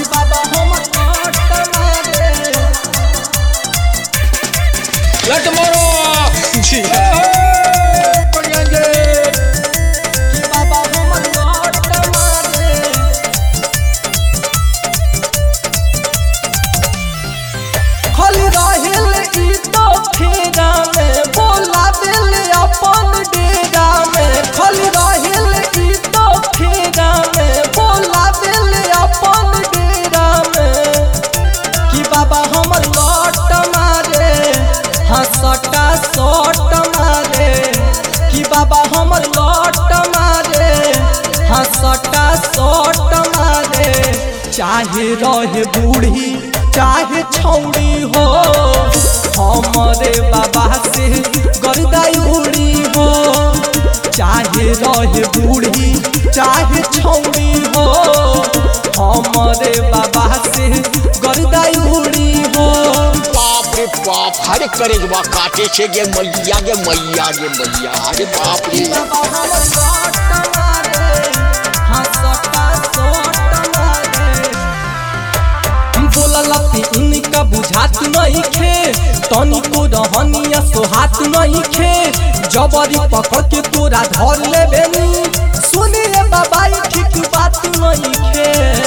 बाबा हमर लट मारे लट मारो जी बाबा हमर लट मारे खाली रहेल ई तो फेरा में बोला दिल अपन डेरा में खाली रहेल ई तो फेरा में बोला दिल अपन डेरा में कि बाबा हमर लट मारे हंसटा सट मारे कि बाबा हमर लट मारे हंसटा सट मारे चाहे रहे बूढ़ी चाहे छौड़ी हो हमरे बाबा से गर्दाई उड़ी हो चाहे रहे बूढ़ी चाहे छौड़ी हो हमरे बाबा से गर्दाई उड़ी हो बाप रे बाप हरे करेजवा काटे से गे मैया गे मैया गे मैया अरे बाप रे बाबा हमर लट मारे हंसटा सट मारे बोललती इनका बुझात नहीं खे तनिको रहनिया सोहात नहीं खे जबरी पकड़ के तोरा धर लेबे नी सुनी रे बाबा ई ठीक बात नहीं खे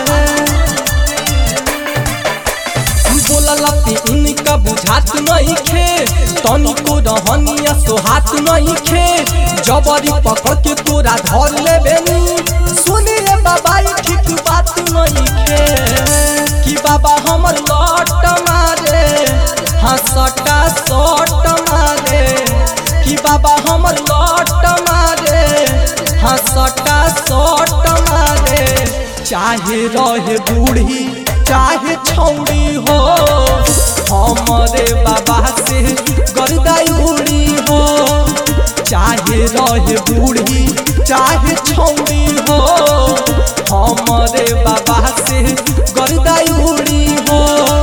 बोललती इनका बुझात नहीं खे तनिको रहनिया सोहात नहीं खे जबरी पकड़ के तोरा धर लेबे नी सुनी रे बाबा ई ठीक बात नहीं खे कि बाबा हमर लट मारे हंसटा सट मारे कि बाबा हमर लट मारे हंसटा सट मारे चाहे रहे बूढ़ी चाहे छौड़ी हो हमरे बाबा से गर्दाई उड़ी हो चाहे रहे बूढ़ी चाहे छौड़ी हो हमरे बाबा से गर्दाई उड़ी हो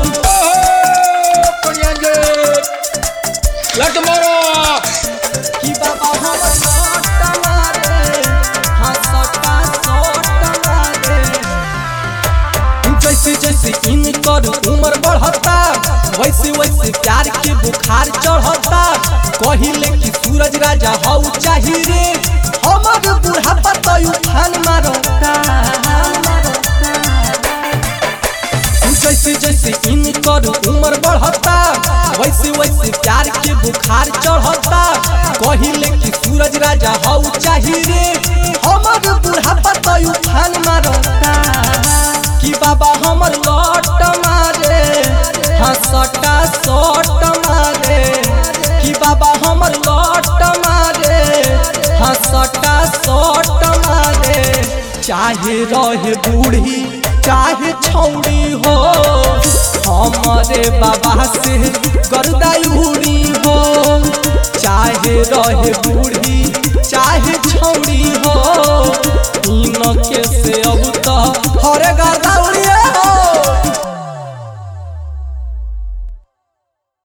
लट मारो कि बाबा हमर लट मारे हंसटा सट मारे जैसे जैसे इनकर उम्र बढ़ता वैसे वैसे प्यार के बुखार चढ़ता कहिले कि सूरज राजा हौ चाही रे हमर बुढ़ापा तो उफान मारता जैसे जैसे इनकर उम्र बढ़ता वैसे वैसे प्यार के बुखार चढ़ता कहिले कि सूरज राजा हौ चाही रे हमर बुढ़ापा तो उफान मारता कि बाबा हमर लट मारे हंसटा सट मारे कि बाबा हमर लट मारे हंसटा सट मारे चाहे रहे बूढ़ी चाहे छौड़ी हो हमरे बाबा से गर्दाई उड़ी हो चाहे रहे बूढ़ी चाहे